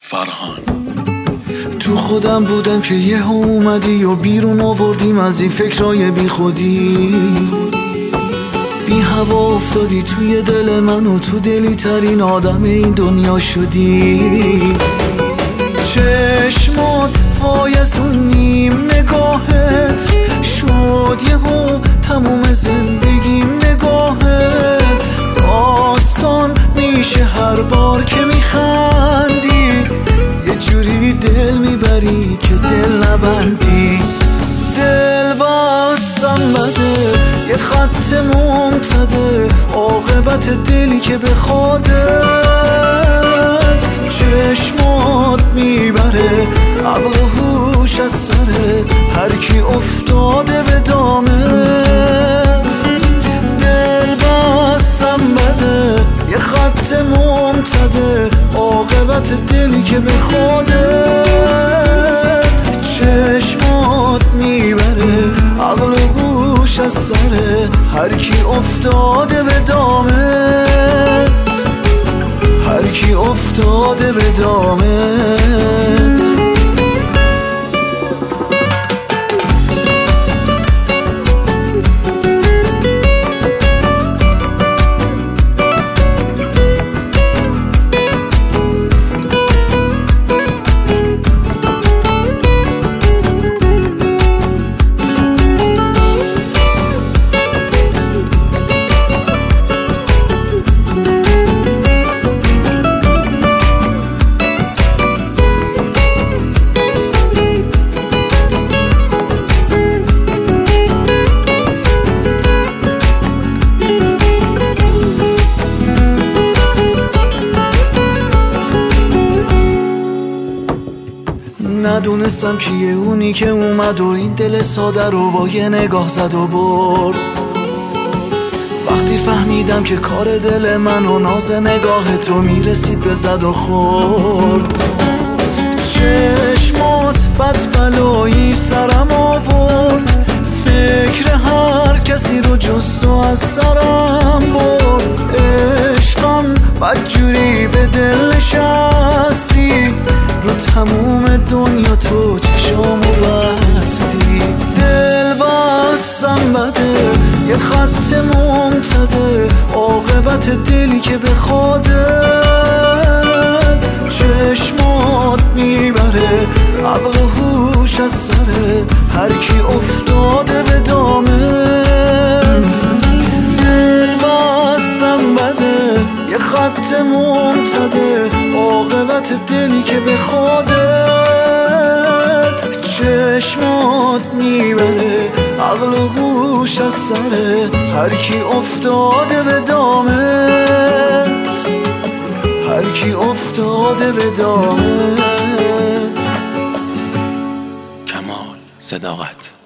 فرهان. تو خودم بودم که یه اومدی و بیرون آوردیم از این فکرای بی خودی. بی هوا افتادی توی دل من و تو دلی ترین آدم این دنیا شدی. چشمات وای از اون نیم نگاهت شد یهو تموم زندگیم. نگاهت داستان میشه هر بار که میخندی. یه جوری دل میبری که دل نبندی. دل بستم بده یه خط ممتده، عاقبت دلی که به خودت. چشمات میبره عقل و هوش از سره هر کی افتاده به دامت. دل بستم بده یه خط ممتده، عاقبت دلی که به خودت. چشمات میبره عقل و گوش از سره هر کی افتاده به دامت. هر کی افتاده به دامت. ندونستم کیه اونی که اومد و این دل ساده رو با یه نگاه زد و برد. وقتی فهمیدم که کار دل من و ناز نگاه تو میرسید به زد و خورد. چشمات بد بلایی سرم آورد، فکر هر کسی رو جست و از سرم برد. عشقم بدجوری به دل نشستی، رو تموم دنیا تو چشامو بستی. دل بستم بده یه خط ممتده، عاقبت دلی که به خودت. چشمات میبره عقل و هوش از سره هر کی افتاده به دامت. دل بستم بده یه خط ممتده، عاقبت دلی که به خودت. چشمات میبره عقل و گوش از سره هر کی افتاده به دامت. هر کی افتاده به دامت. کمال صداقت.